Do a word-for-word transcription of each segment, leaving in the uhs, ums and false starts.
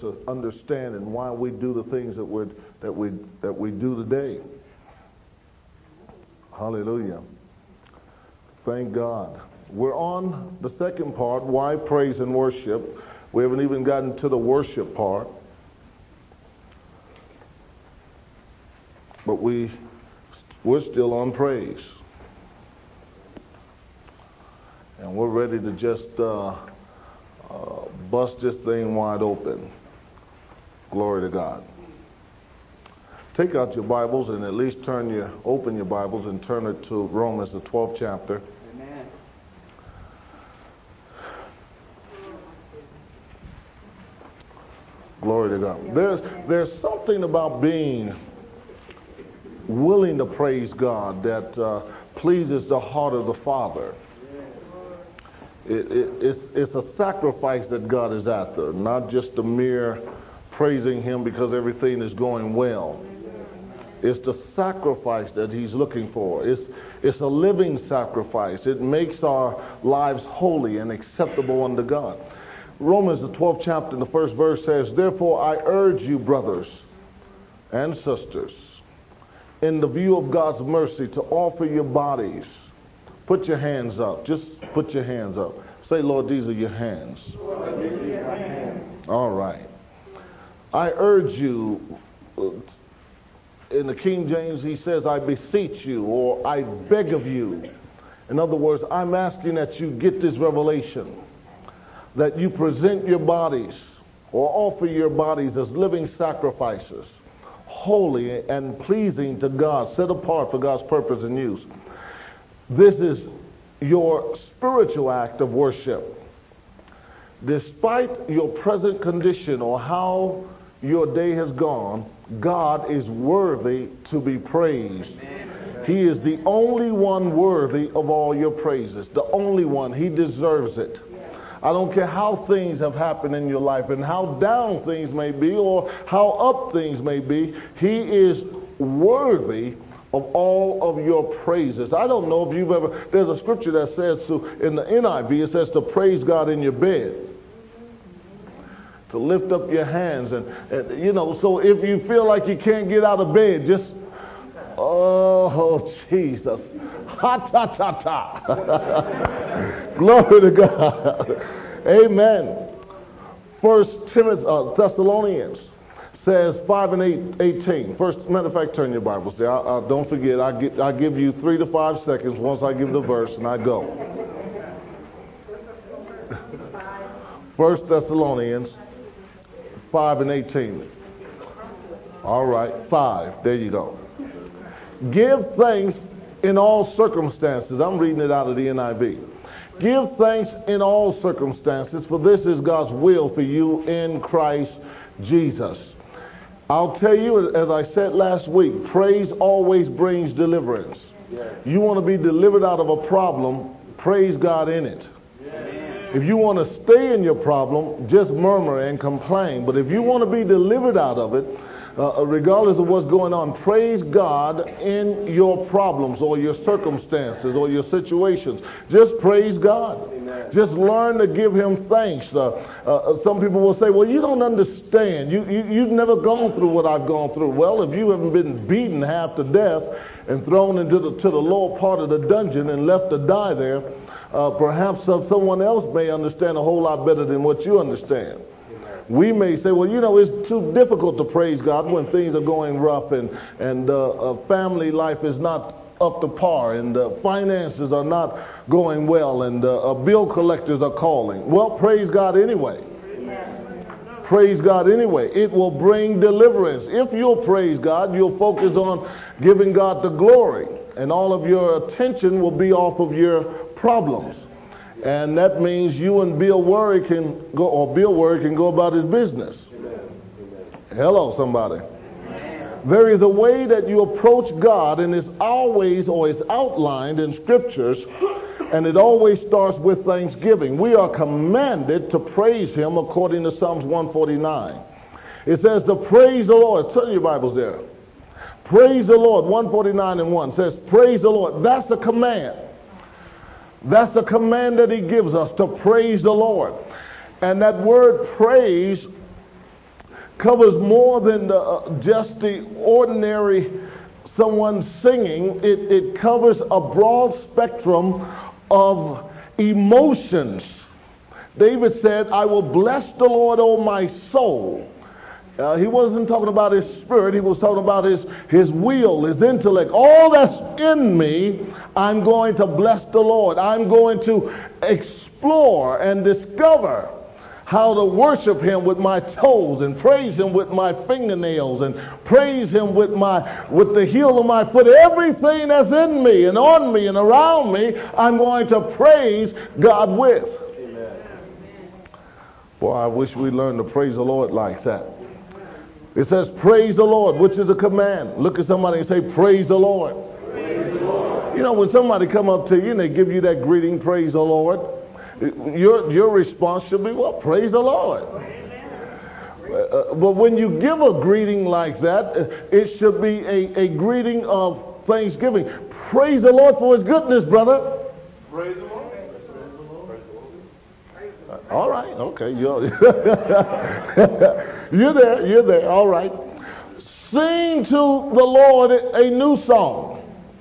an understanding why we do the things that we that we that we do today. Hallelujah. Thank God. We're on the second part, why praise and worship. We haven't even gotten to the worship part. But we, we're still on praise. And we're ready to just uh, uh, bust this thing wide open. Glory to God. Take out your Bibles and at least turn your, open your Bibles and turn it to Romans, the twelfth chapter. Amen. Glory to God. There's, there's something about being willing to praise God that uh, pleases the heart of the Father. It, it, it's, it's a sacrifice that God is after, not just a mere praising Him because everything is going well. It's the sacrifice that He's looking for. It's, it's a living sacrifice. It makes our lives holy and acceptable unto God. Romans, the twelfth chapter, the first verse says, "Therefore I urge you, brothers and sisters, in the view of God's mercy, to offer your bodies." Put your hands up. Just put your hands up. Say, "Lord, these are your hands." Lord, these are your hands. All right. I urge you. In the King James, he says, "I beseech you," or "I beg of you." In other words, I'm asking that you get this revelation, that you present your bodies or offer your bodies as living sacrifices, holy and pleasing to God, set apart for God's purpose and use. This is your spiritual act of worship. Despite your present condition or how your day has gone, God is worthy to be praised. Amen. He is the only one worthy of all your praises. The only one. He deserves it. I don't care how things have happened in your life and how down things may be or how up things may be. He is worthy of all of your praises. I don't know if you've ever, there's a scripture that says to, in the N I V, it says to praise God in your bed. To lift up your hands and, and you know, so if you feel like you can't get out of bed, just, oh, Jesus. Ha ta ta ta. Glory to God. Amen. First Timothy, uh, Thessalonians says five and eight, eighteen. First, matter of fact, turn your Bibles there. I, I, don't forget, I, get, I give you three to five seconds once I give the verse and I go. First Thessalonians five and eighteen. All right, five. There you go. Give thanks in all circumstances. I'm reading it out of the N I V. Give thanks in all circumstances, for this is God's will for you in Christ Jesus. I'll tell you, as I said last week, praise always brings deliverance. You want to be delivered out of a problem, praise God in it. If you want to stay in your problem, just murmur and complain. But if you want to be delivered out of it, uh, regardless of what's going on, praise God in your problems or your circumstances or your situations. Just praise God. Amen. Just learn to give Him thanks. Uh, uh, some people will say, well, you don't understand. You, you, you've never gone through what I've gone through. Well, if you haven't been beaten half to death and thrown into the, to the lower part of the dungeon and left to die there, Uh, perhaps uh, someone else may understand a whole lot better than what you understand. Amen. We may say, well, you know, it's too difficult to praise God when things are going rough and, and uh, uh, family life is not up to par and uh, finances are not going well and uh, uh, bill collectors are calling. Well, praise God anyway. Amen. Praise God anyway. It will bring deliverance. If you'll praise God, you'll focus on giving God the glory, and all of your attention will be off of your problems. And that means you and Bill Worry can go, or Bill Worry can go about his business. Amen. Hello, somebody. Amen. There is a way that you approach God, and it's always, or it's outlined in scriptures, and it always starts with thanksgiving. We are commanded to praise Him according to Psalms one forty-nine. It says to praise the Lord. Turn your Bibles there. Praise the Lord. one forty-nine and one says praise the Lord. That's the command. That's the command that He gives us, to praise the Lord. And that word praise covers more than the, uh, just the ordinary someone singing. It, it covers a broad spectrum of emotions. David said, I will bless the Lord, O my soul. Uh, he wasn't talking about his spirit. He was talking about his, his will, his intellect. All that's in me, I'm going to bless the Lord. I'm going to explore and discover how to worship him with my toes and praise him with my fingernails and praise him with my with the heel of my foot. Everything that's in me and on me and around me, I'm going to praise God with. Amen. Boy, I wish we learned to praise the Lord like that. It says, praise the Lord, which is a command. Look at somebody and say, praise the Lord. Praise the Lord. You know, when somebody come up to you and they give you that greeting, praise the Lord, your, your response should be, well, praise the Lord. Uh, but when you give a greeting like that, it should be a, a greeting of thanksgiving. Praise the Lord for his goodness, brother. Praise the Lord. All right, okay, you're, you're there, you're there, all right. Sing to the Lord a new song.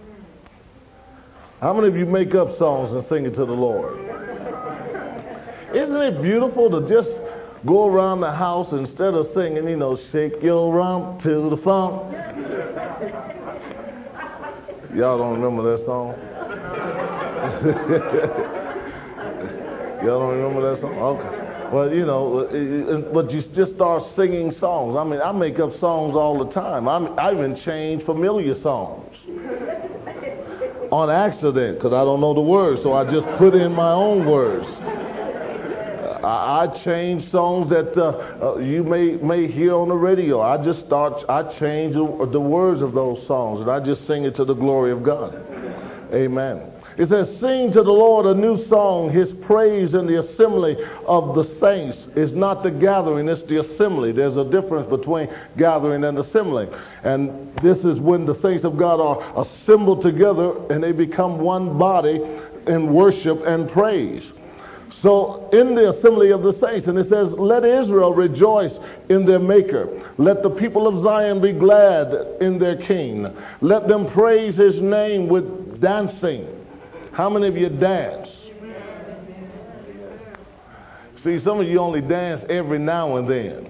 How many of you make up songs and sing it to the Lord? Isn't it beautiful to just go around the house instead of singing, you know, shake your rump to the funk? Y'all don't remember that song? Y'all don't remember that song? Okay. Well, you know, but you just start singing songs. I mean, I make up songs all the time. I'm, I even change familiar songs on accident because I don't know the words, so I just put in my own words. I, I change songs that uh, uh, you may may hear on the radio. I just start, I change the, the words of those songs, and I just sing it to the glory of God. Amen. It says, sing to the Lord a new song, his praise in the assembly of the saints. It's not the gathering, it's the assembly. There's a difference between gathering and assembly. And this is when the saints of God are assembled together and they become one body in worship and praise. So in the assembly of the saints, and it says, let Israel rejoice in their maker. Let the people of Zion be glad in their king. Let them praise his name with dancing. How many of you dance? See, some of you only dance every now and then.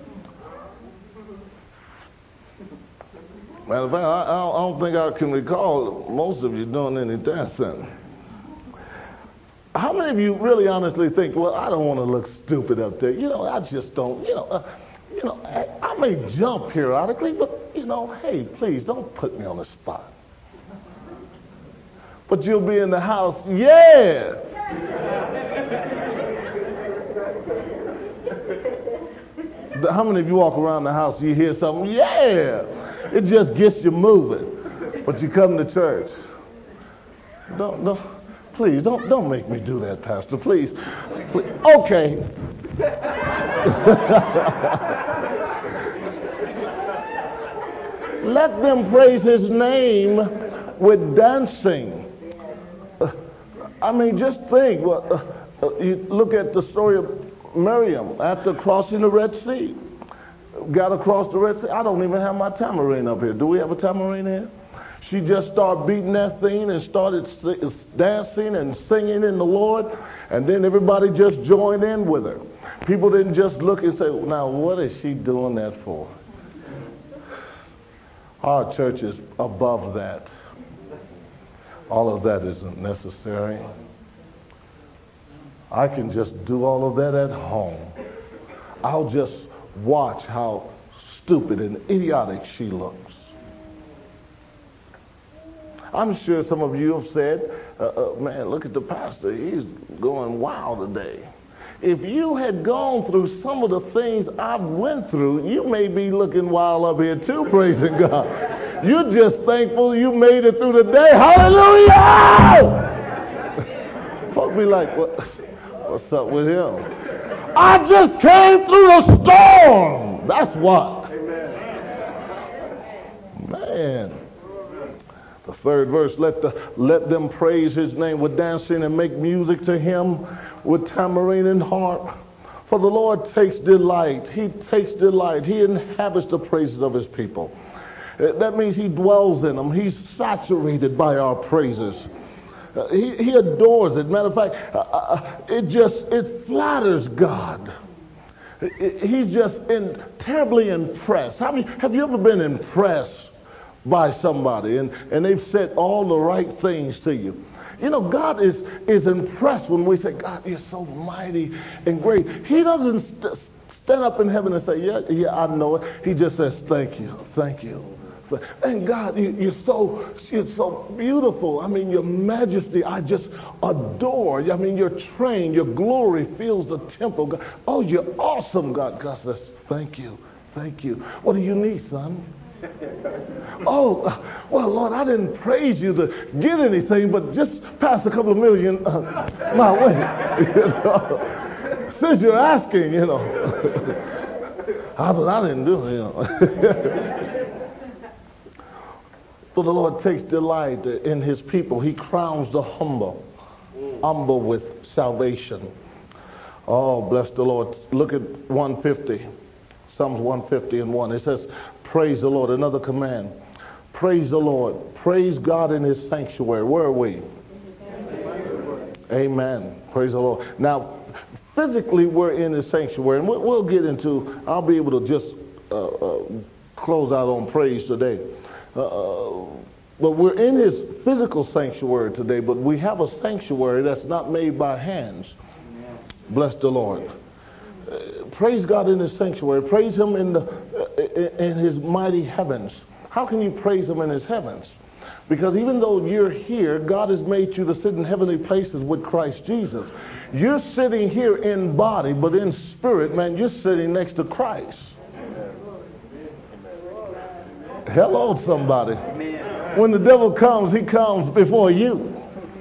Matter of fact, I, I don't think I can recall most of you doing any dancing. How many of you really honestly think, well, I don't want to look stupid up there. You know, I just don't, you know, uh, you know, I, I may jump periodically, but, you know, hey, please don't put me on the spot. But you'll be in the house, yeah. How many of you walk around the house, you hear something, yeah. It just gets you moving. But you come to church. Don't, don't, please, don't, don't make me do that, Pastor, please. please. Okay. Let them praise his name with dancing. I mean, just think. Well, uh, you look at the story of Miriam after crossing the Red Sea. Got across the Red Sea. I don't even have my tambourine up here. Do we have a tambourine here? She just started beating that thing and started dancing and singing in the Lord. And then everybody just joined in with her. People didn't just look and say, now what is she doing that for? Our church is above that. All of that isn't necessary. I can just do all of that at home. I'll just watch how stupid and idiotic she looks. I'm sure some of you have said, uh, uh, man, look at the pastor. He's going wild today. If you had gone through some of the things I went through, you may be looking wild up here too, praising God. You're just thankful you made it through the day. Hallelujah! Folks be like, what, what's up with him? I just came through a storm. That's what. Man. The third verse, let the let them praise his name with dancing and make music to him with tambourine and harp. For the Lord takes delight. He takes delight. He inhabits the praises of his people. That means he dwells in them. He's saturated by our praises. Uh, he, he adores it. Matter of fact, uh, uh, it just, it flatters God. It, it, he's just in, terribly impressed. How many, have you ever been impressed by somebody and, and they've said all the right things to you? You know, God is, is impressed when we say, God, you're so mighty and great. He doesn't st- stand up in heaven and say, yeah, yeah, I know it. He just says, thank you, thank you. And God, you, you're so you're so beautiful. I mean, your majesty, I just adore. I mean, your train, your glory fills the temple. God, oh, you're awesome, God. God says, thank you, thank you. What do you need, son? Oh, well, Lord, I didn't praise you to get anything, but just pass a couple of million uh, my way. You know? Since you're asking, you know. I, I didn't do it, you know. For the Lord takes delight in his people. He crowns the humble, humble with salvation. Oh, bless the Lord. Look at one fifty. Psalms one fifty and one. It says, praise the Lord. Another command. Praise the Lord. Praise God in his sanctuary. Where are we? Amen. Praise the Lord. Now, physically, we're in his sanctuary. And we'll get into, I'll be able to just uh, uh, close out on praise today. Uh, but we're in his physical sanctuary today, but we have a sanctuary that's not made by hands. Amen. Bless the Lord. Uh, praise God in his sanctuary. Praise him in the uh, in his mighty heavens. How can you praise him in his heavens? Because even though you're here, God has made you to sit in heavenly places with Christ Jesus. You're sitting here in body, but in spirit, man, you're sitting next to Christ. Hello, somebody. Amen. When the devil comes, he comes before you.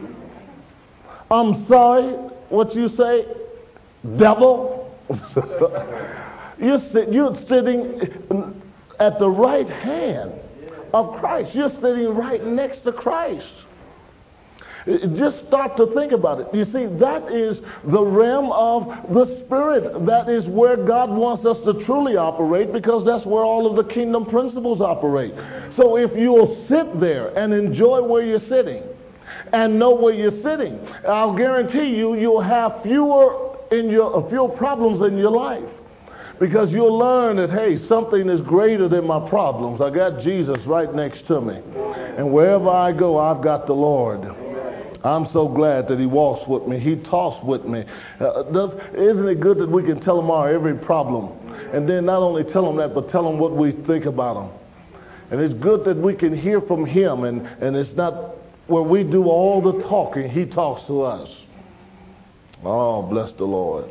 I'm sorry, what you say, devil? you're, sit, you're sitting at the right hand of Christ. You're sitting right next to Christ. Just start to think about it. You see, that is the realm of the Spirit. That is where God wants us to truly operate, because that's where all of the kingdom principles operate. So if you'll sit there and enjoy where you're sitting and know where you're sitting, I'll guarantee you, you'll have fewer in your fewer problems in your life. Because you'll learn that, hey, something is greater than my problems. I got Jesus right next to me. And wherever I go, I've got the Lord. I'm so glad that he walks with me. He talks with me. Uh, does, isn't it good that we can tell him our every problem? And then not only tell him that, but tell him what we think about him. And it's good that we can hear from him, and, and it's not where we do all the talking. He talks to us. Oh, bless the Lord.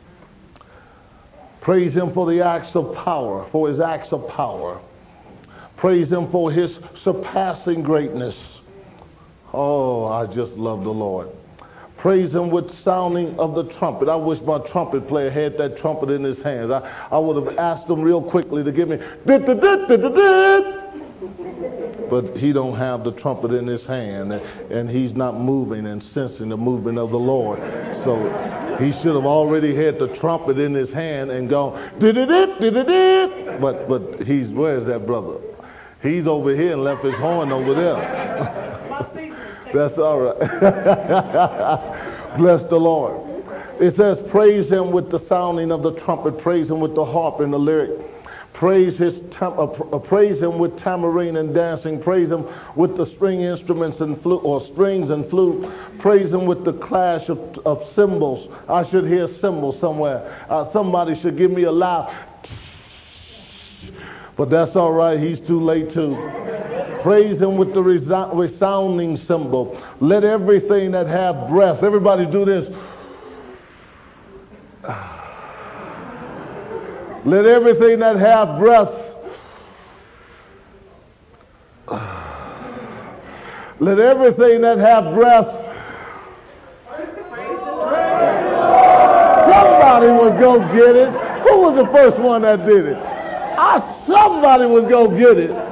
Praise him for the acts of power, for his acts of power. Praise him for his surpassing greatness. Oh, I just love the Lord. Praise him with sounding of the trumpet. I wish my trumpet player had that trumpet in his hands. I, I would have asked him real quickly to give me dit, dit, dit, dit, dit, dit. But he don't have the trumpet in his hand, and he's not moving and sensing the movement of the Lord. So he should have already had the trumpet in his hand and gone dit, dit, dit, dit, dit, dit. But but he's, where's that brother? He's over here and left his horn over there. That's all right. Bless the Lord. It says, praise him with the sounding of the trumpet. Praise him with the harp and the lyre. Praise his tam- uh, pr- uh, praise him with tambourine and dancing. Praise him with the string instruments and flute, or strings and flute. Praise him with the clash of, of cymbals. I should hear cymbals somewhere. Uh, somebody should give me a loud. But that's all right. He's too late too. Praise him with the resounding cymbal. Let everything that have breath. Everybody do this. Let everything that have breath. Let everything that have breath. Somebody was going to get it. Who was the first one that did it? I, somebody was going to get it.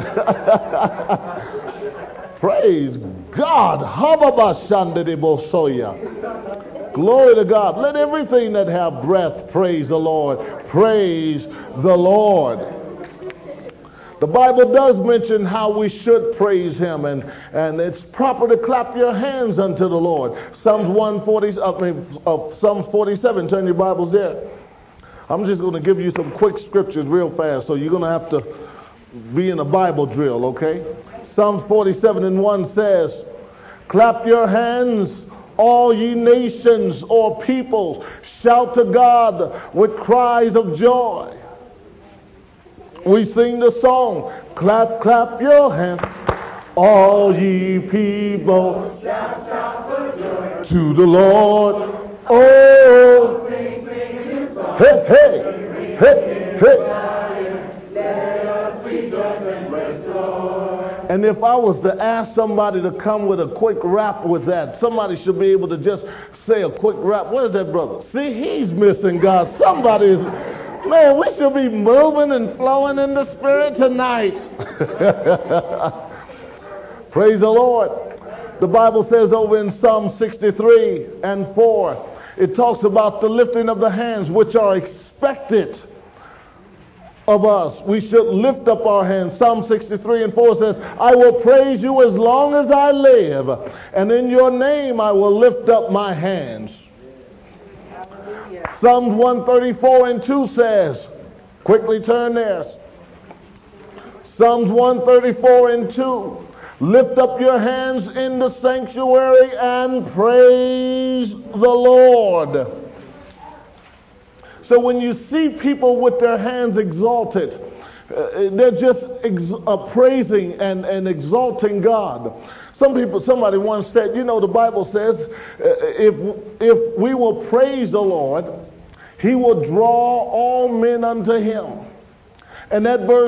Praise God. Glory to God. Let everything that have breath praise the Lord. Praise the Lord. The Bible does mention how we should praise him, and, and it's proper to clap your hands unto the Lord. Psalms one forty, I mean, uh, Psalms forty-seven, turn your Bibles there. I'm just going to give you some quick scriptures real fast, so you're going to have to be in a Bible drill, okay? Psalms forty-seven and one says, clap your hands, all ye nations or peoples, shout to God with cries of joy. We sing the song, clap, clap your hands, all ye people, shout, shout for joy to the Lord. Oh, sing, sing a new song. Hey, hey, hey, hey. Let us rejoice and praise the Lord. And if I was to ask somebody to come with a quick rap with that, somebody should be able to just say a quick rap. Where's that brother? See, he's missing God. Somebody is... Man, we should be moving and flowing in the Spirit tonight. Praise the Lord. The Bible says over in Psalm sixty-three and four, it talks about the lifting of the hands, which are expected of us. We should lift up our hands. Psalm sixty-three and four says, I will praise you as long as I live, and in your name I will lift up my hands. Psalms one thirty-four and two says, quickly turn there. Psalms one thirty-four and two, lift up your hands in the sanctuary and praise the Lord. So when you see people with their hands exalted, uh, they're just ex- uh, praising and, and exalting God. Some people, somebody once said, you know, the Bible says, uh, if if we will praise the Lord, he will draw all men unto him. And that verse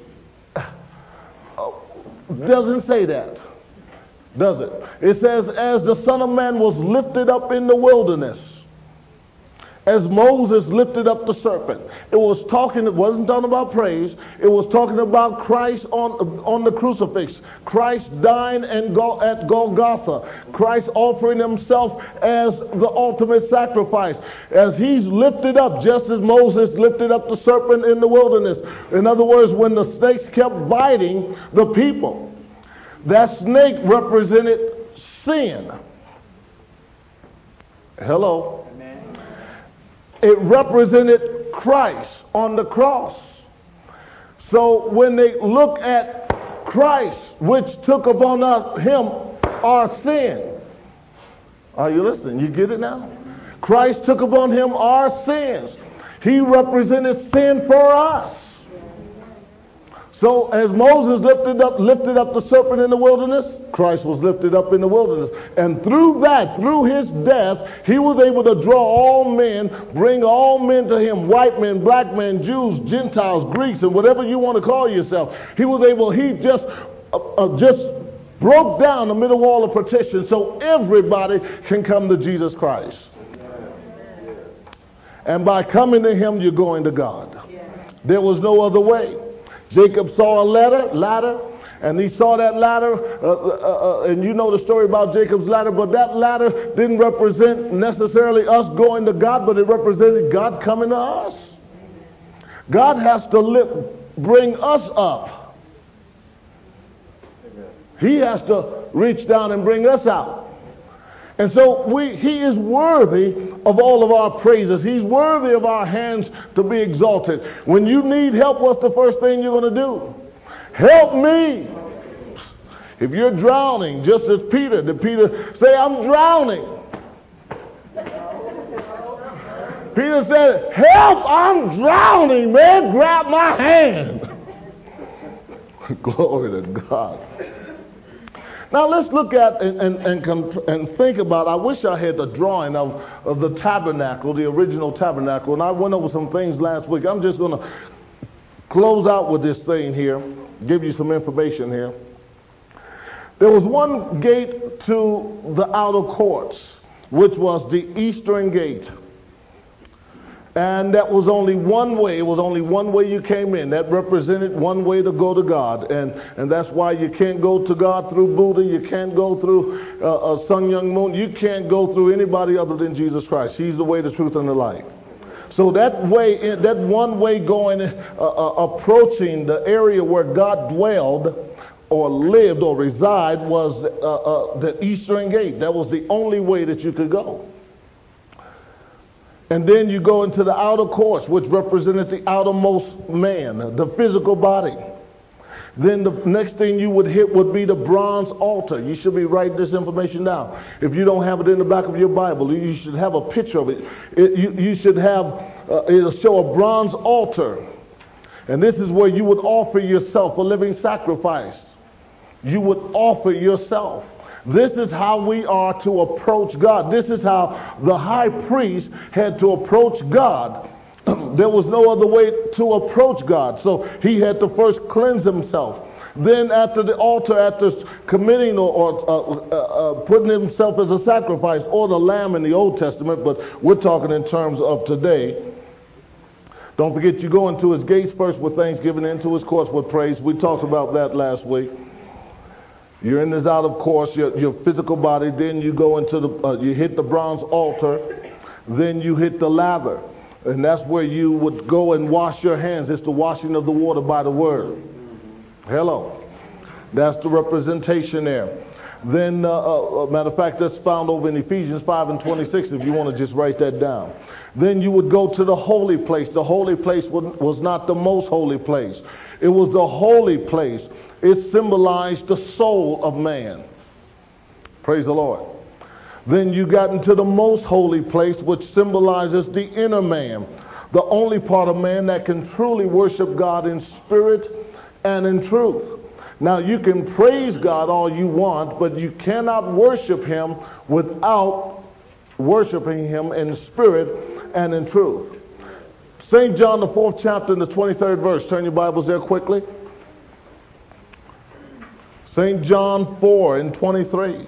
uh, doesn't say that, does it? It says, as the Son of Man was lifted up in the wilderness, as Moses lifted up the serpent. It was talking, it wasn't talking about praise. It was talking about Christ on, on the crucifix. Christ dying and go, at Golgotha. Christ offering himself as the ultimate sacrifice. As he's lifted up, just as Moses lifted up the serpent in the wilderness. In other words, when the snakes kept biting the people, that snake represented sin. Hello? It represented Christ on the cross. So when they look at Christ, which took upon us, him, our sin. Are you listening? You get it now? Christ took upon him our sins. He represented sin for us. So as Moses lifted up, lifted up the serpent in the wilderness, Christ was lifted up in the wilderness. And through that, through his death, he was able to draw all men, bring all men to him, white men, black men, Jews, Gentiles, Greeks, and whatever you want to call yourself. He was able, he just, uh, uh, just broke down the middle wall of partition so everybody can come to Jesus Christ. And by coming to him, you're going to God. There was no other way. Jacob saw a ladder, ladder, and he saw that ladder, uh, uh, uh, and you know the story about Jacob's ladder, but that ladder didn't represent necessarily us going to God, but it represented God coming to us. God has to lift, bring us up. He has to reach down and bring us out. And so we, he is worthy of all of our praises. He's worthy of our hands to be exalted. When you need help, what's the first thing you're going to do? Help me. If you're drowning, just as Peter, did Peter say, I'm drowning? Peter said, help, I'm drowning, man. Grab my hand. Glory to God. Now let's look at and, and, and, and think about, I wish I had the drawing of, of the tabernacle, the original tabernacle, and I went over some things last week. I'm just going to close out with this thing here, give you some information here. There was one gate to the outer courts, which was the eastern gate. And that was only one way. It was only one way you came in. That represented one way to go to God. And, and that's why you can't go to God through Buddha. You can't go through uh, uh, Sun Myung Moon. You can't go through anybody other than Jesus Christ. He's the way, the truth, and the life. So that way, that one way going, uh, uh, approaching the area where God dwelled or lived or reside was uh, uh, the Eastern Gate. That was the only way that you could go. And then you go into the outer courts, which represented the outermost man, the physical body. Then the next thing you would hit would be the bronze altar. You should be writing this information down. If you don't have it in the back of your Bible, you should have a picture of it. it you, you should have, uh, it'll show a bronze altar. And this is where you would offer yourself a living sacrifice. You would offer yourself. This is how we are to approach God. This is how the high priest had to approach God. There was no other way to approach God. So he had to first cleanse himself. Then after the altar, after committing or, or uh, uh, uh, putting himself as a sacrifice, or the lamb in the Old Testament, but we're talking in terms of today. Don't forget, you go into his gates first with thanksgiving, into his courts with praise. We talked about that last week. You're in this out of course, your, your physical body. Then you go into the, uh, you hit the bronze altar. Then you hit the laver. And that's where you would go and wash your hands. It's the washing of the water by the word. Hello. That's the representation there. Then, uh, uh, matter of fact, that's found over in Ephesians five and twenty-six if you want to just write that down. Then you would go to the holy place. The holy place was not the most holy place. It was the holy place. It symbolized the soul of man. Praise the Lord. Then you got into the most holy place, which symbolizes the inner man, the only part of man that can truly worship God in spirit and in truth. Now, you can praise God all you want, but you cannot worship him without worshiping him in spirit and in truth. Saint John, the fourth chapter and the twenty-third verse. Turn your Bibles there quickly. Saint John four and twenty-three.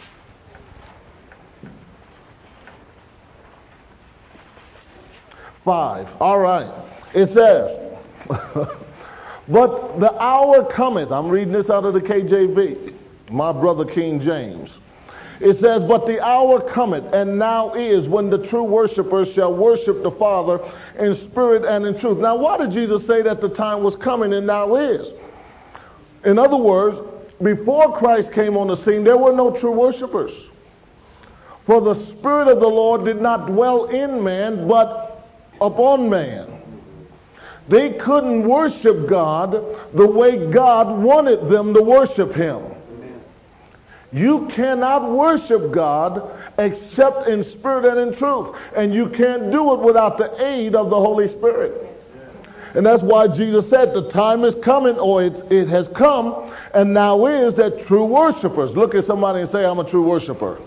Five. All right. It says, but the hour cometh. I'm reading this out of the K J V, my brother King James. It says, but the hour cometh, and now is, when the true worshipers shall worship the Father in spirit and in truth. Now, why did Jesus say that the time was coming and now is? In other words, before Christ came on the scene, there were no true worshipers. For the Spirit of the Lord did not dwell in man, but upon man. They couldn't worship God the way God wanted them to worship him. You cannot worship God except in spirit and in truth. And you can't do it without the aid of the Holy Spirit. And that's why Jesus said the time is coming, or it, it has come, and now is that true worshipers. Look at somebody and say, I'm a true worshiper.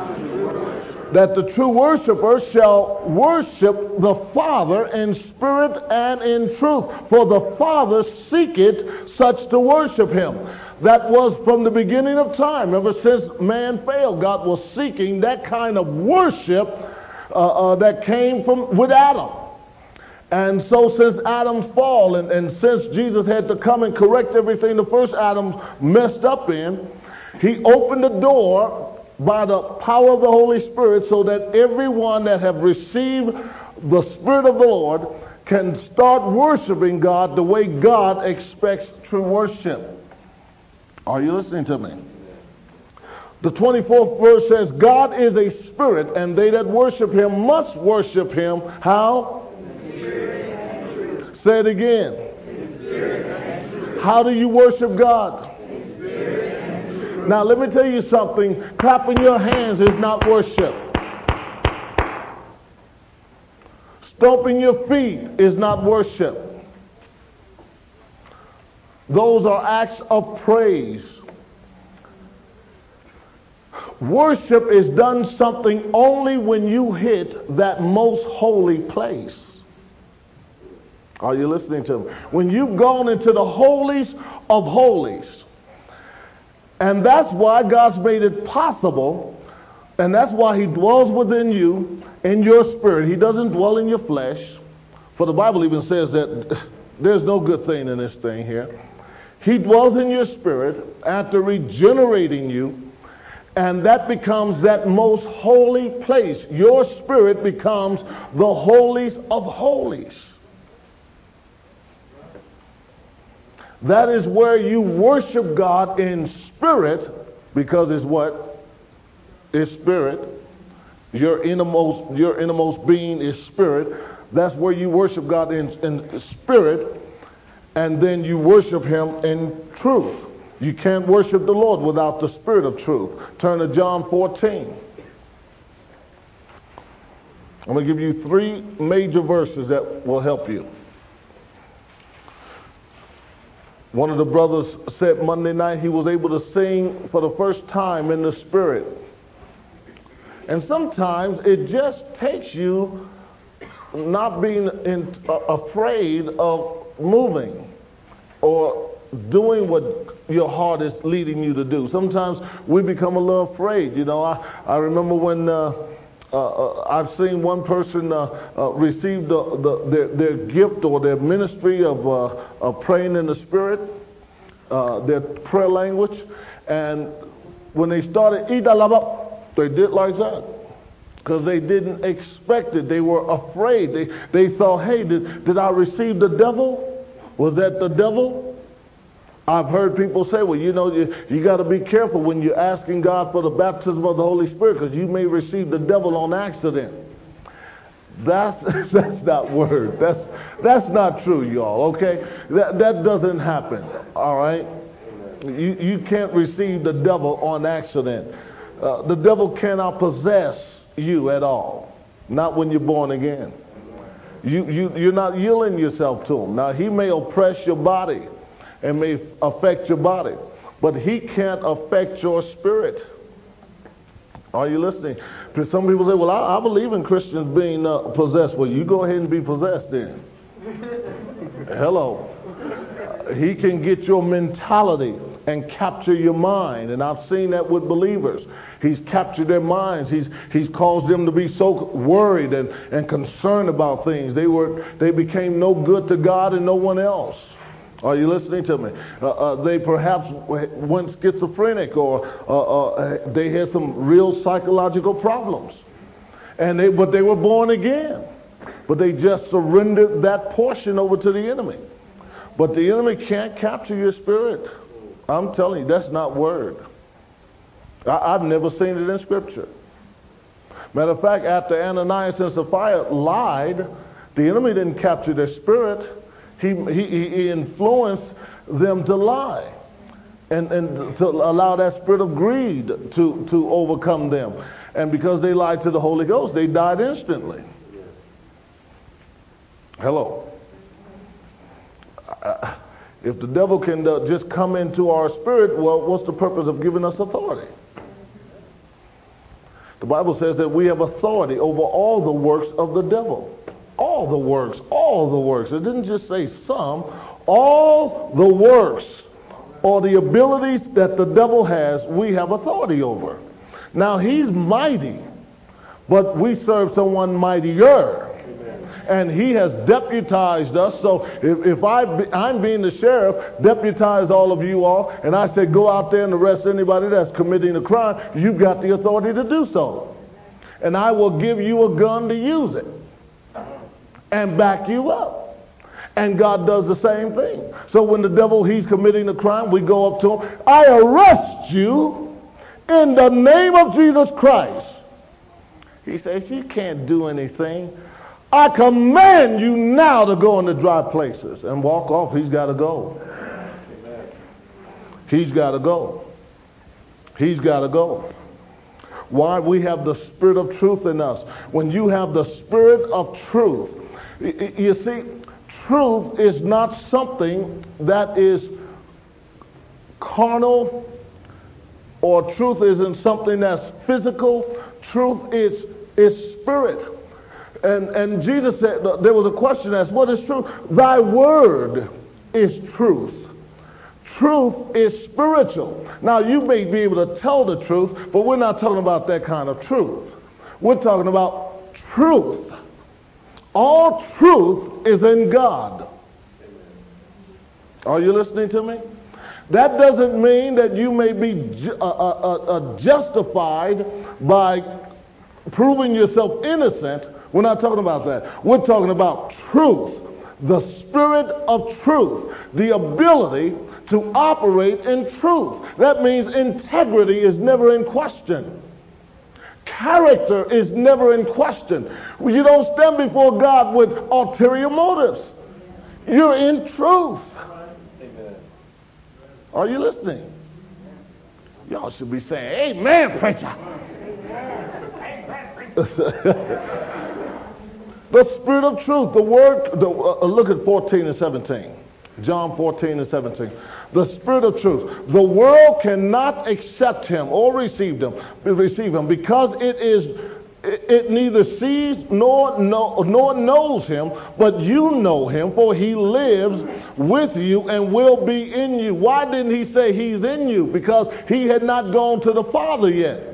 That the true worshiper shall worship the Father in spirit and in truth. For the Father seeketh such to worship him. That was from the beginning of time. Ever since man failed, God was seeking that kind of worship uh, uh, that came from with Adam. And so since Adam's fall, and, and since Jesus had to come and correct everything the first Adam messed up in, he opened the door by the power of the Holy Spirit so that everyone that have received the Spirit of the Lord can start worshiping God the way God expects true worship. Are you listening to me? The twenty-fourth verse says, God is a spirit, and they that worship him must worship him. How? Say it again. How do you worship God? Now let me tell you something. Clapping your hands is not worship. Stomping your feet is not worship. Those are acts of praise. Worship is done something only when you hit that most holy place. Are you listening to me? When you've gone into the holies of holies. And that's why God's made it possible And that's why he dwells within you, in your spirit. He doesn't dwell in your flesh. For the Bible even says that there's no good thing in this thing here. He dwells in your spirit after regenerating you, and that becomes that most holy place. Your spirit becomes the holies of holies. That is where you worship God in spirit, because it's what? It's spirit. Your innermost, your innermost being is spirit. That's where you worship God in, in spirit, and then you worship him in truth. You can't worship the Lord without the spirit of truth. Turn to John fourteen. I'm going to give you three major verses that will help you. One of the brothers said Monday night he was able to sing for the first time in the spirit. And sometimes it just takes you not being in, uh, afraid of moving or doing what your heart is leading you to do. Sometimes we become a little afraid. You know, I, I remember when uh, uh, I've seen one person uh, uh, receive the, the, their, their gift or their ministry of, uh, of praying in the spirit, uh, their prayer language, and when they started, they did like that. Because they didn't expect it. They were afraid. They, they thought, hey, did, did I receive the devil? Was that the devil? I've heard people say, well, you know, you, you got to be careful when you're asking God for the baptism of the Holy Spirit, because you may receive the devil on accident. That's that's not word. That's that's not true, y'all, okay? That, that doesn't happen, all right? You, you can't receive the devil on accident. Uh, the devil cannot possess you at all, not when you're born again. You, you, you're not yielding yourself to him. Now, he may oppress your body and may affect your body, but he can't affect your spirit. Are you listening? Some people say, well, I, I believe in Christians being uh, possessed. Well, you go ahead and be possessed then. Hello. He can get your mentality and capture your mind, and I've seen that with believers. He's captured their minds. He's he's caused them to be so worried and, and concerned about things. They were they became no good to God and no one else. Are you listening to me? Uh, uh, they perhaps went schizophrenic, or uh, uh, they had some real psychological problems, and they but they were born again. But they just surrendered that portion over to the enemy. But the enemy can't capture your spirit. I'm telling you, that's not word. I, I've never seen it in Scripture. Matter of fact, after Ananias and Sapphira lied, the enemy didn't capture their spirit. He, he, he influenced them to lie and, and to allow that spirit of greed to, to overcome them. And because they lied to the Holy Ghost, they died instantly. Hello. Uh, if the devil can uh, just come into our spirit, well, what's the purpose of giving us authority? The Bible says that we have authority over all the works of the devil. All the works, all the works. It didn't just say some. All the works or the abilities that the devil has, we have authority over. Now, he's mighty, but we serve someone mightier. And he has deputized us. So if, if I be, I'm being the sheriff, deputized all of you all, and I said go out there and arrest anybody that's committing a crime, you've got the authority to do so. And I will give you a gun to use it and back you up. And God does the same thing. So when the devil, he's committing a crime, we go up to him. I arrest you in the name of Jesus Christ. He says, you can't do anything. I command you now to go into dry places and walk off. He's got to go. He's got to go. He's got to go. Why? We have the spirit of truth in us. When you have the spirit of truth, you see, truth is not something that is carnal, or truth isn't something that's physical. Truth is, is spirit. And, and Jesus said, there was a question asked, what is truth? Thy word is truth. truth is spiritual. Now, you may be able to tell the truth, but we're not talking about that kind of truth. We're talking about truth. All truth is in God. Are you listening to me? That doesn't mean that you may be ju- uh, uh, uh, justified by proving yourself innocent. We're not talking about that. We're talking about truth, the spirit of truth, the ability to operate in truth. That means integrity is never in question. Character is never in question. You don't stand before God with ulterior motives. You're in truth. Are you listening? Y'all should be saying, amen, preacher. The spirit of truth, the word, the, uh, look at fourteen and seventeen. John fourteen and seventeen. The spirit of truth. The world cannot accept him or receive him, receive him because it is it, it neither sees nor, know, nor knows him, but you know him, for he lives with you and will be in you. Why didn't he say he's in you? Because he had not gone to the Father yet.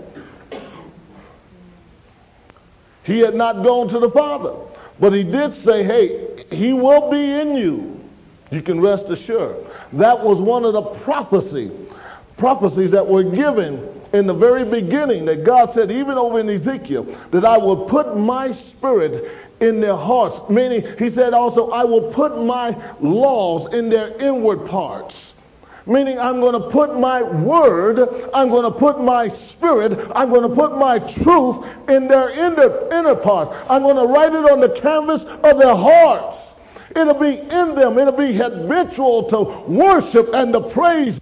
He had not gone to the Father. But he did say, hey, he will be in you. You can rest assured. That was one of the prophecy, prophecies that were given in the very beginning, that God said, even over in Ezekiel, that I will put my spirit in their hearts. Meaning, he said also, I will put my laws in their inward parts. Meaning, I'm going to put my word, I'm going to put my spirit, I'm going to put my truth in their inner, inner parts. I'm going to write it on the canvas of their hearts. It'll be in them. It'll be habitual to worship and to praise.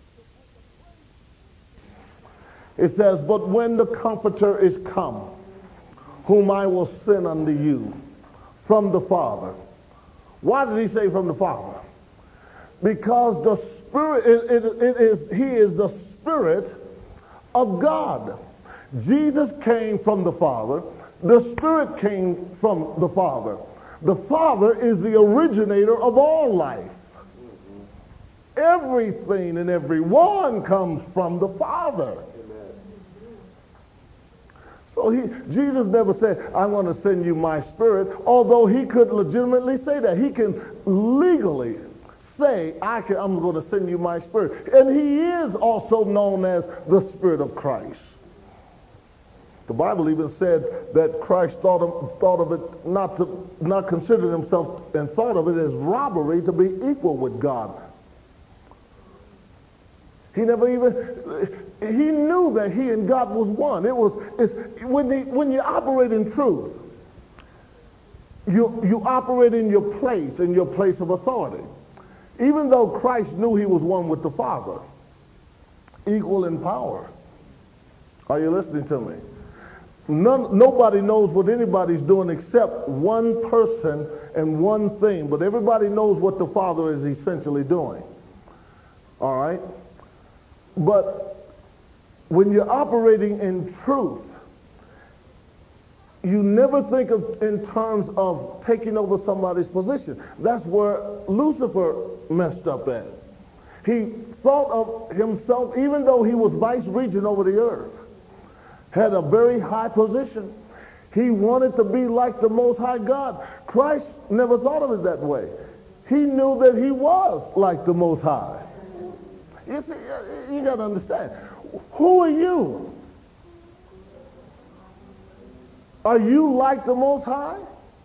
It says, but when the Comforter is come, whom I will send unto you from the Father. Why did he say from the Father? Because the Spirit, it, it, it is, he is the Spirit of God. Jesus came from the Father. The Spirit came from the Father. The Father is the originator of all life. Everything and everyone comes from the Father. So he, Jesus never said, I'm going to send you my spirit, although he could legitimately say that. He can legally say, I can, I'm going to send you my spirit. And he is also known as the Spirit of Christ. The Bible even said that Christ thought of, thought of it, not to, not considered himself and thought of it as robbery to be equal with God. He never even, he knew that he and God was one. It was, it's, when, the, when you operate in truth, you, you operate in your place, in your place of authority. Even though Christ knew he was one with the Father, equal in power. Are you listening to me? None, nobody knows what anybody's doing except one person and one thing, but everybody knows what the Father is essentially doing. All right? But when you're operating in truth, you never think of in terms of taking over somebody's position. That's where Lucifer messed up at. He thought of himself, even though he was vice regent over the earth, had a very high position. He wanted to be like the Most High God. Christ never thought of it that way. He knew that he was like the Most High. You see, you got to understand. Who are you? Are you like the Most High?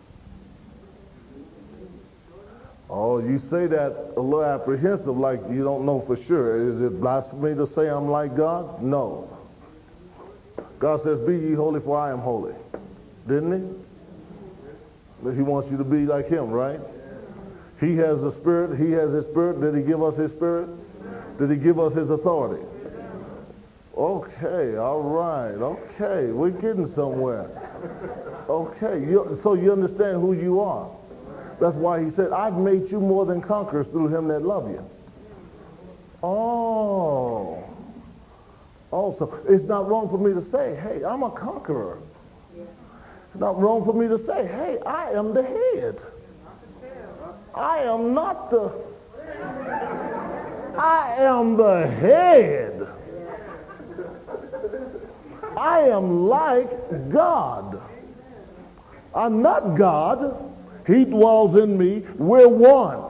Oh, you say that a little apprehensive, like you don't know for sure. Is it blasphemy to say I'm like God? No. God says, be ye holy, for I am holy. Didn't he? But he wants you to be like him, right? He has the Spirit. He has his Spirit. Did he give us his Spirit? Did he give us his authority? Okay, all right, okay. We're getting somewhere. Okay, you, so you understand who you are. That's why he said, I've made you more than conquerors through him that love you. Oh. Also, it's not wrong for me to say, hey, I'm a conqueror. It's not wrong for me to say, hey, I am the head. I am not the... I am the head. I am like God. I'm not God. He dwells in me. We're one.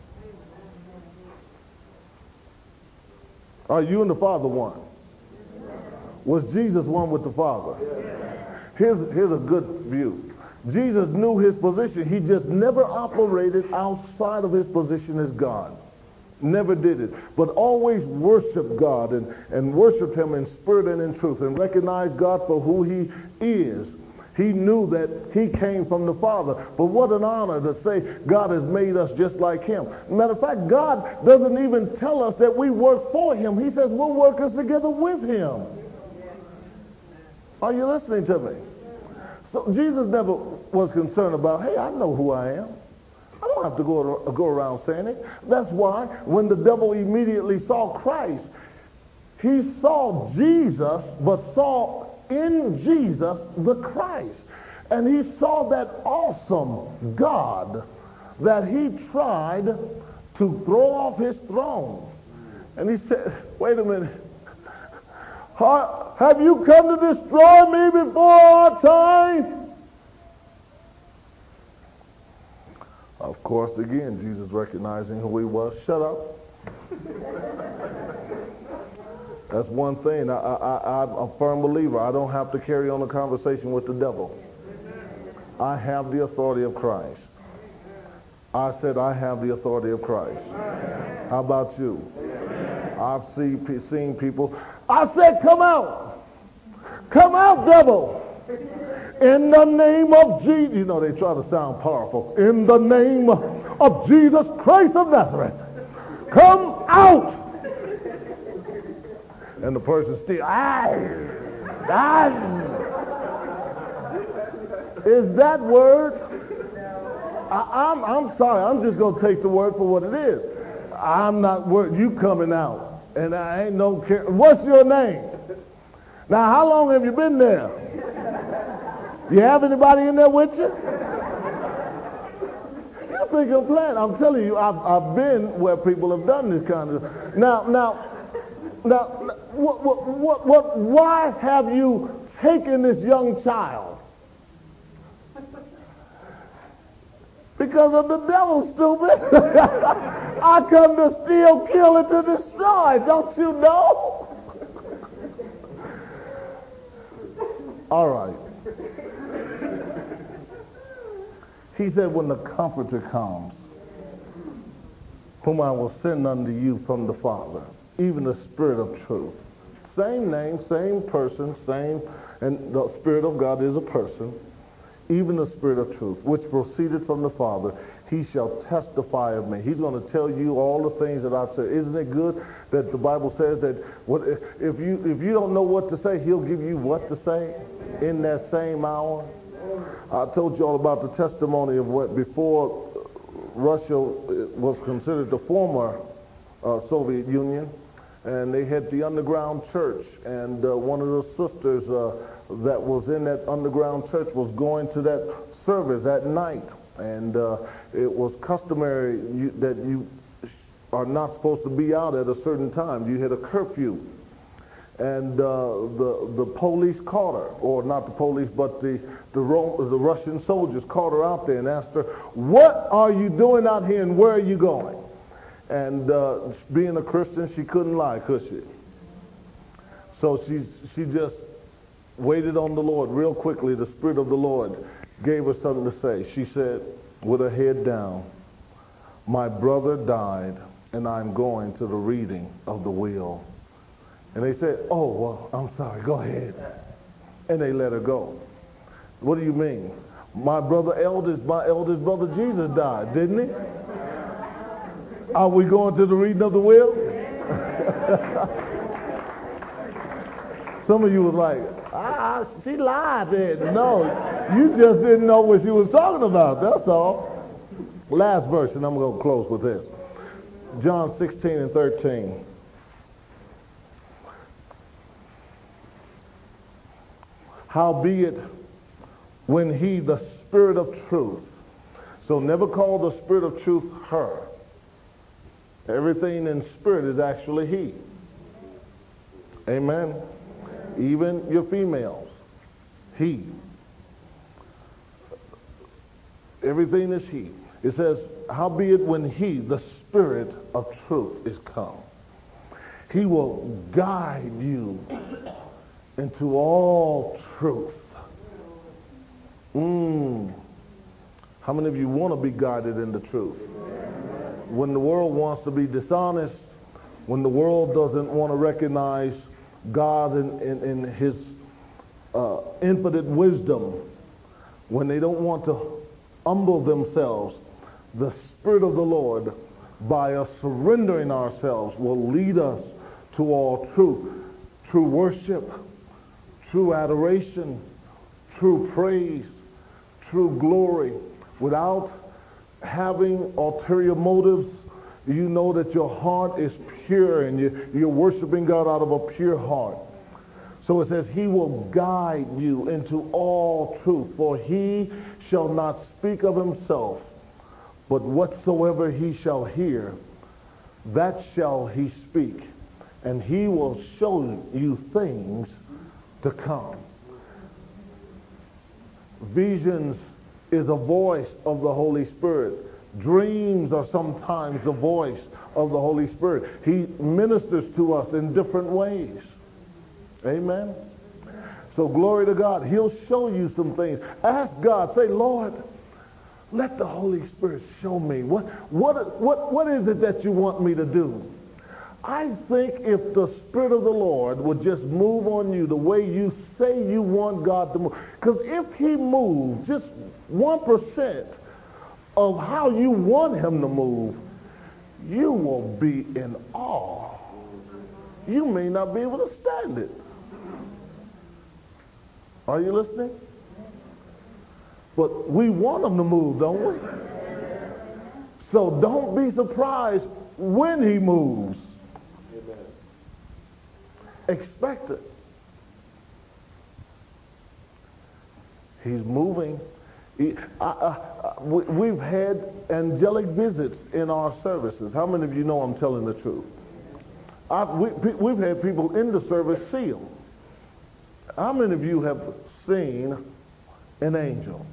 Are you and the Father one? Was Jesus one with the Father? Here's, here's a good view. Jesus knew his position. He just never operated outside of his position as God. Never did it. But always worshiped God and, and worshiped him in spirit and in truth and recognized God for who he is. He knew that he came from the Father. But what an honor to say God has made us just like him. Matter of fact, God doesn't even tell us that we work for him. He says we're workers together with him. Are you listening to me? So Jesus never was concerned about, hey, I know who I am. I don't have to go, go around saying it. That's why when the devil immediately saw Christ, he saw Jesus, but saw in Jesus the Christ. And he saw that awesome God that he tried to throw off his throne. And he said, wait a minute. Have you come to destroy me before our time? Of course, again, Jesus recognizing who he was. Shut up. That's one thing. I, I, I'm a firm believer. I don't have to carry on a conversation with the devil. I have the authority of Christ. I said I have the authority of Christ. How about you? I've seen, seen people. I said, come out. Come out, devil. In the name of Jesus. You know, they try to sound powerful. In the name of Jesus Christ of Nazareth. Come out. And the person still, ah, ah. Is that word? I, I'm, I'm sorry. I'm just going to take the word for what it is. I'm not worried. You coming out. And I ain't no care. What's your name? Now, how long have you been there? You have anybody in there with you? You think I'm playing? I'm telling you, I've, I've been where people have done this kind of. Now, now, now, what, what, what, what? Why have you taken this young child? Because of the devil, stupid. I come to steal, kill, and to destroy. Don't you know? All right. He said, when the Comforter comes, whom I will send unto you from the Father, even the Spirit of truth. Same name, same person, same, and the Spirit of God is a person. Even the Spirit of truth, which proceeded from the Father, he shall testify of me. He's going to tell you all the things that I've said. Isn't it good that the Bible says that what, if you if you don't know what to say, he'll give you what to say in that same hour? I told you all about the testimony of what before Russia was considered the former uh, Soviet Union, and they had the underground church, and uh, one of the sisters uh, that was in that underground church was going to that service at night, and uh, it was customary you, that you are not supposed to be out at a certain time. You had a curfew, and uh, the the police caught her, or not the police, but the the, Ro- the Russian soldiers caught her out there and asked her, "What are you doing out here, and where are you going?" And uh, being a Christian, she couldn't lie, could she? So she she just waited on the Lord. Real quickly, the Spirit of the Lord gave her something to say. She said, with her head down, "My brother died, and I'm going to the reading of the will." And they said, "Oh, well, I'm sorry, go ahead." And they let her go. What do you mean? My brother eldest, my eldest brother Jesus died, didn't he? Are we going to the reading of the will? Some of you was like, ah, she lied then. No, you just didn't know what she was talking about. That's all. Last verse, and I'm going to close with this. John sixteen and thirteen. Howbeit, when he, the Spirit of truth, so never call the Spirit of truth her. Everything in spirit is actually he. Amen. Even your females, he. Everything is he. It says, howbeit when he, the Spirit of truth, is come, he will guide you into all truth. Mm. How many of you want to be guided into truth? When the world wants to be dishonest, when the world doesn't want to recognize God in, in, in his uh, infinite wisdom, when they don't want to humble themselves, the Spirit of the Lord, by us surrendering ourselves, will lead us to all truth. True worship, true adoration, true praise, true glory. Without having ulterior motives, you know that your heart is pure and you, you're worshiping God out of a pure heart. So it says, he will guide you into all truth, for he shall not speak of himself, but whatsoever he shall hear, that shall he speak, and he will show you things to come. Visions is a voice of the Holy Spirit. Dreams are sometimes the voice of the Holy Spirit. He ministers to us in different ways. Amen. So glory to God. He'll show you some things. Ask God. Say, Lord, let the Holy Spirit show me. What, what, what, what is it that you want me to do? I think if the Spirit of the Lord would just move on you the way you say you want God to move. Because if he moved just one percent of how you want him to move, you will be in awe. You may not be able to stand it. Are you listening? But we want him to move, don't we? So don't be surprised when he moves. Amen. Expect it. He's moving. He, I, I, we, we've had angelic visits in our services. How many of you know I'm telling the truth? I, we, we've had people in the service see him. How many of you have seen an angel?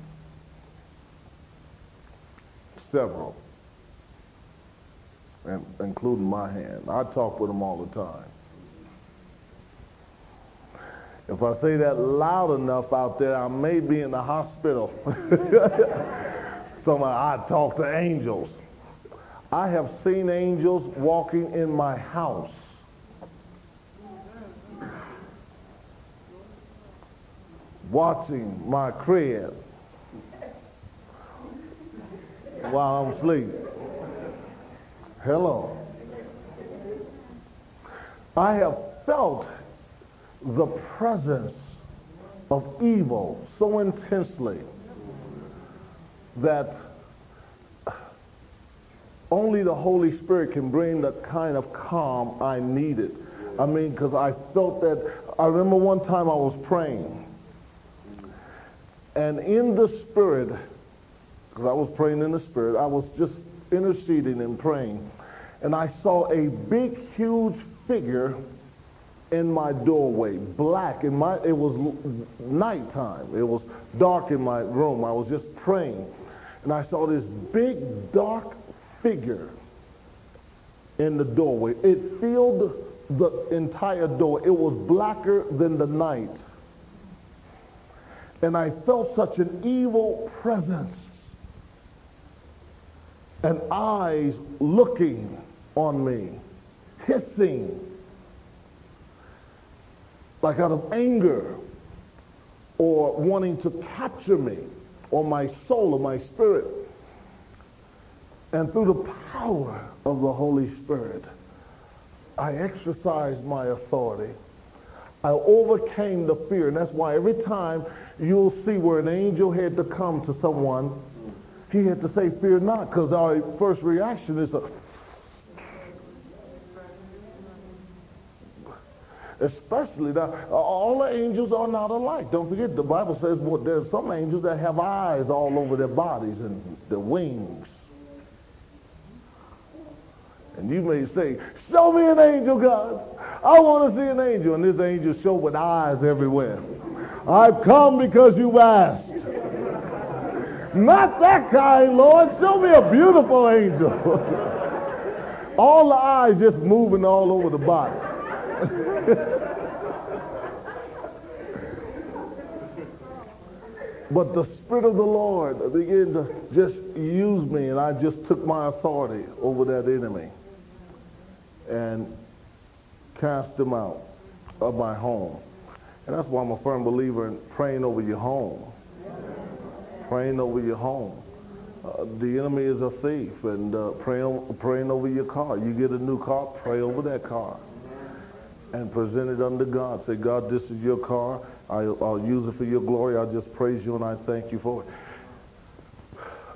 Several, and including my hand. I talk with them all the time. If I say that loud enough out there, I may be in the hospital. So I talk to angels. I have seen angels walking in my house. Watching my crib while I'm asleep. Hello. I have felt the presence of evil so intensely that only the Holy Spirit can bring the kind of calm I needed. I mean, because I felt that. I remember one time I was praying, and in the Spirit, because I was praying in the Spirit, I was just interceding and praying, and I saw a big, huge figure in my doorway, black. In my, it was nighttime. It was dark in my room. I was just praying, and I saw this big, dark figure in the doorway. It filled the entire door. It was blacker than the night. And I felt such an evil presence and eyes looking on me, hissing like out of anger or wanting to capture me or my soul or my spirit. And through the power of the Holy Spirit, I exercised my authority. I overcame the fear. And that's why every time you'll see where an angel had to come to someone, he had to say, fear not, because our first reaction is a... Especially, now, all the angels are not alike. Don't forget, the Bible says well, there's some angels that have eyes all over their bodies and their wings. And you may say, show me an angel, God. I want to see an angel. And this angel showed with eyes everywhere. I've come because you've asked. Not that kind, Lord. Show me a beautiful angel. All the eyes just moving all over the body. But the Spirit of the Lord began to just use me, and I just took my authority over that enemy and cast him out of my home. And that's why I'm a firm believer in praying over your home. Praying over your home. Uh, the enemy is a thief, and uh, praying, praying over your car. You get a new car, pray over that car. And present it unto God. Say, God, this is your car. I'll, I'll use it for your glory. I just praise you and I thank you for it.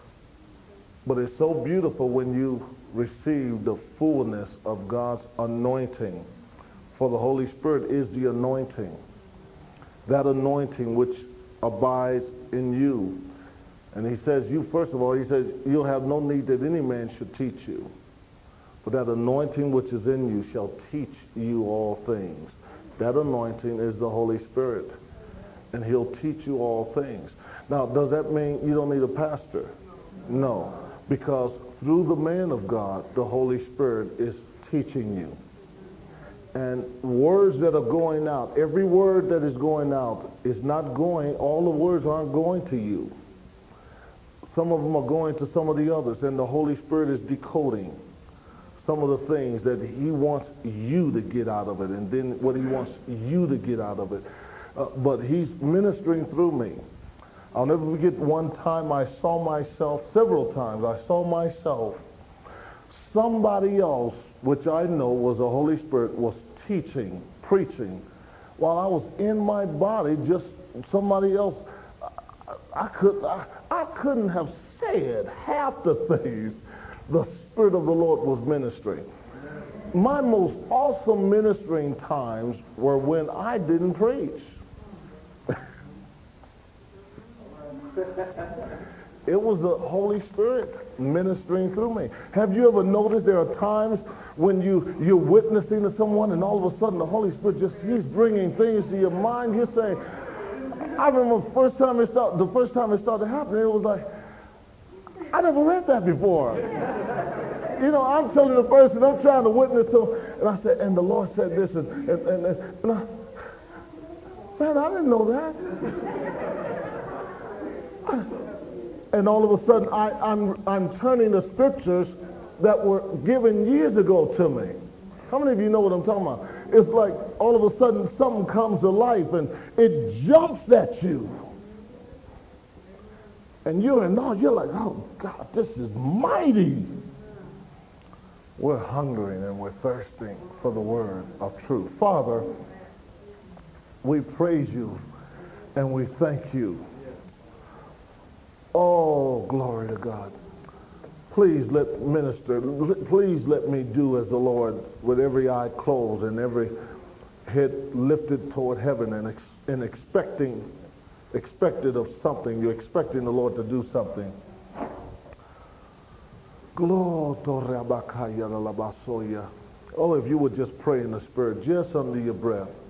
But it's so beautiful when you receive the fullness of God's anointing. For the Holy Spirit is the anointing. That anointing which abides in you. And he says, you, first of all, he says, you'll have no need that any man should teach you. But that anointing which is in you shall teach you all things. That anointing is the Holy Spirit. And he'll teach you all things. Now, does that mean you don't need a pastor? No. Because through the man of God, the Holy Spirit is teaching you. And words that are going out, every word that is going out is not going, all the words aren't going to you. Some of them are going to some of the others, and the Holy Spirit is decoding some of the things that he wants you to get out of it, and then what he wants you to get out of it. Uh, but he's ministering through me. I'll never forget one time I saw myself, several times, I saw myself, somebody else, which I know was the Holy Spirit, was teaching, preaching, while I was in my body, just somebody else. I, I, could, I, I couldn't have said half the things the Spirit of the Lord was ministering. My most awesome ministering times were when I didn't preach. It was the Holy Spirit ministering through me. Have you ever noticed there are times when you, you're witnessing to someone and all of a sudden the Holy Spirit just, he's bringing things to your mind. You're saying, I remember the first time it started, the first time it started happening, it was like, I never read that before. You know, I'm telling the person, I'm trying to witness to him, and I said, and the Lord said this, and, and, and, and I, man, I didn't know that. And all of a sudden, I, I'm, I'm turning the scriptures that were given years ago to me. How many of you know what I'm talking about? It's like all of a sudden something comes to life and it jumps at you. And you're in awe. You're like, oh, God, this is mighty. We're hungering and we're thirsting for the word of truth. Father, we praise you and we thank you. Oh, glory to God. Please let minister, please let me do as the Lord, with every eye closed and every head lifted toward heaven and, ex, and expecting, expected of something. You're expecting the Lord to do something. Oh, if you would just pray in the Spirit, just under your breath.